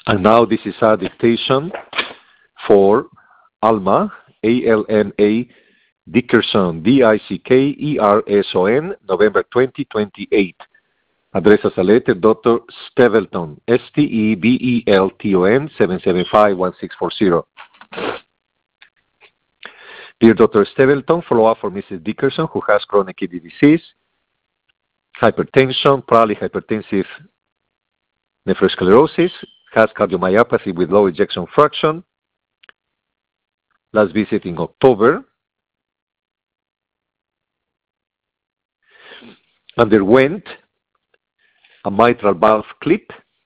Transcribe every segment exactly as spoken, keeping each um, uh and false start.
And now this is a dictation for Alma, A L M A, Dickerson, D I C K E R S O N, November twenty twenty-eight. Address as a letter, Doctor Stebelton, S T E B E L T O N, seven seven five one six four zero. Dear Doctor Stebelton, follow-up for Missus Dickerson, who has chronic kidney disease, hypertension, probably hypertensive nephrosclerosis, has cardiomyopathy with low ejection fraction. Last visit in October. Underwent a mitral valve clip.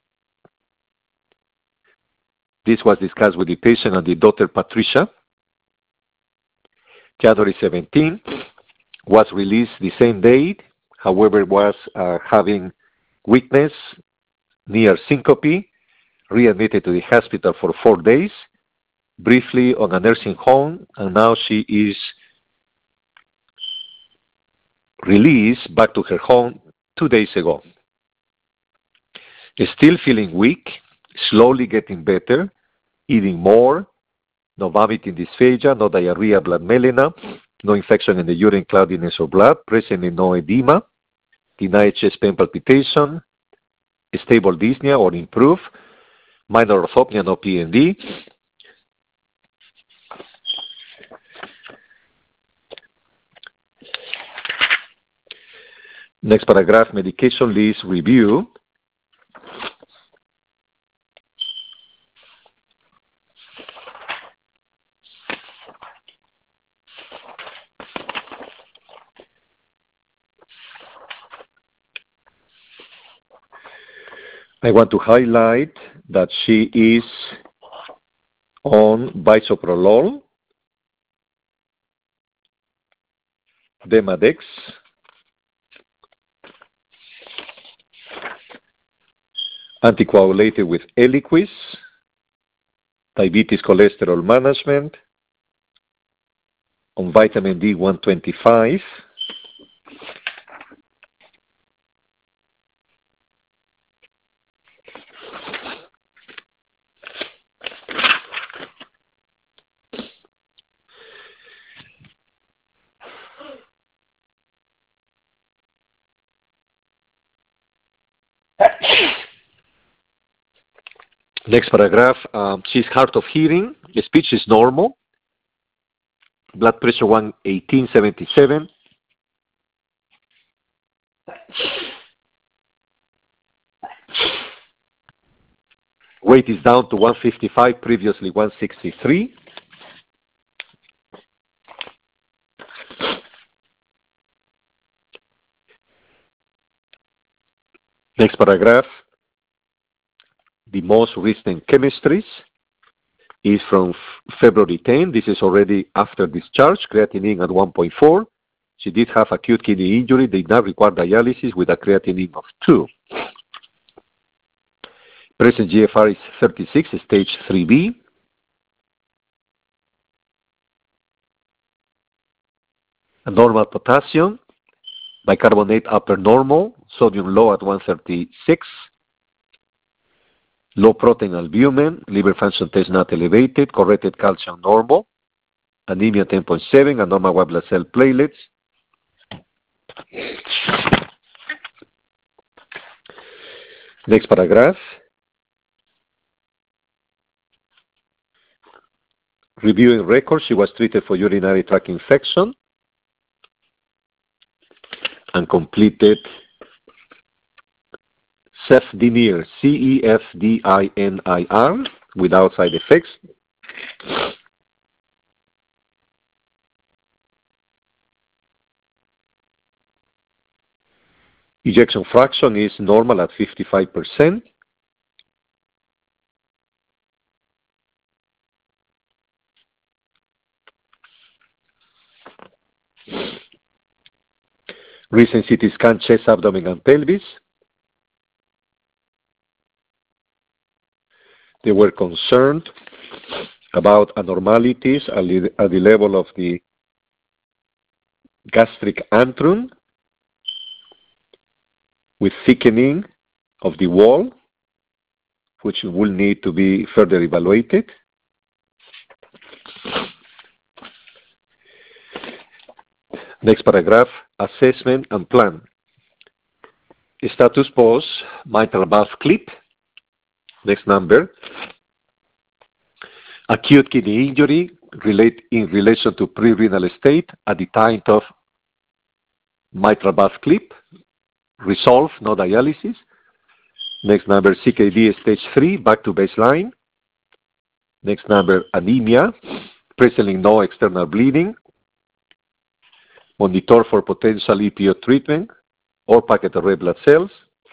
This was discussed with the patient and the daughter Patricia. January seventeenth, was released the same day, however was uh, having weakness, near syncope, readmitted to the hospital for four days, briefly on a nursing home, and now she is released back to her home two days ago. Still feeling weak, slowly getting better, eating more, no vomiting dysphagia, no diarrhea, blood melena, no infection in the urine, cloudiness or blood, presently no edema, denied chest pain palpitation, stable dyspnea or improve, minor orthopnea, no P N D. Next paragraph, medication list review. I want to highlight that she is on bisoprolol, Demodex, anticoagulated with Eliquis, diabetes cholesterol management, on vitamin D one twenty-five, Next paragraph, um, she's hard of hearing, the speech is normal, blood pressure one eighteen seventy-seven, weight is down to one fifty-five, previously one sixty-three. Next paragraph. The most recent chemistries is from February tenth. This is already after discharge, creatinine at one point four. She did have acute kidney injury, did not require dialysis with a creatinine of two. Present G F R is thirty-six, stage three B. A normal potassium, bicarbonate upper normal, sodium low at one thirty-six. Low protein albumin, liver function test not elevated, corrected calcium normal, anemia ten point seven, and normal white blood cell platelets. Next paragraph. Reviewing records, she was treated for urinary tract infection and completed Cefdinir, C E F D I N I R, without side effects. Ejection fraction is normal at fifty-five percent. Recent C T scan, chest, abdomen, and pelvis. They were concerned about abnormalities at the level of the gastric antrum with thickening of the wall, which will need to be further evaluated. Next paragraph, assessment and plan. Status post, mitral valve clip. Next number. Acute kidney injury relate in relation to pre-renal state at the time of mitral valve clip. Resolve, no dialysis. Next number, C K D stage three, back to baseline. Next number, anemia, presently no external bleeding. Monitor for potential E P O treatment or packet of red blood cells.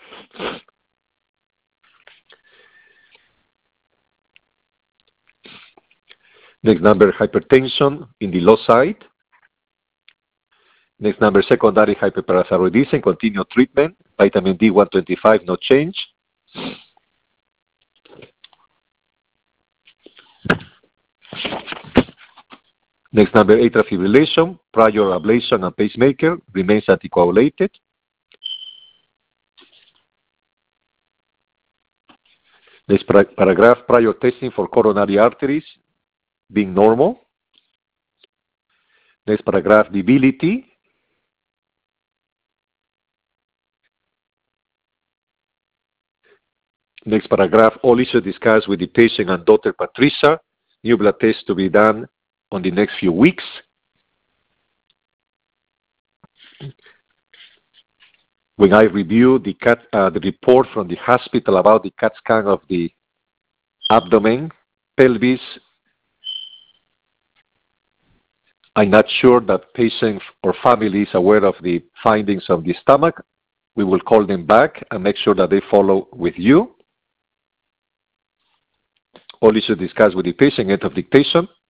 Next number, hypertension in the low side. Next number, secondary hyperparathyroidism, continue treatment. Vitamin D one twenty-five, no change. Next number, atrial fibrillation, prior ablation and pacemaker, remains anticoagulated. Next para paragraph, prior testing for coronary arteries being normal. Next paragraph, debility. Next paragraph, all issues discussed with the patient and Doctor Patricia. New blood tests to be done on the next few weeks. When I review the, CAT, uh, the report from the hospital about the CAT scan of the abdomen, pelvis, I'm not sure that patient or family is aware of the findings of the stomach. We will call them back and make sure that they follow with you. All issues discussed with the patient, end of dictation.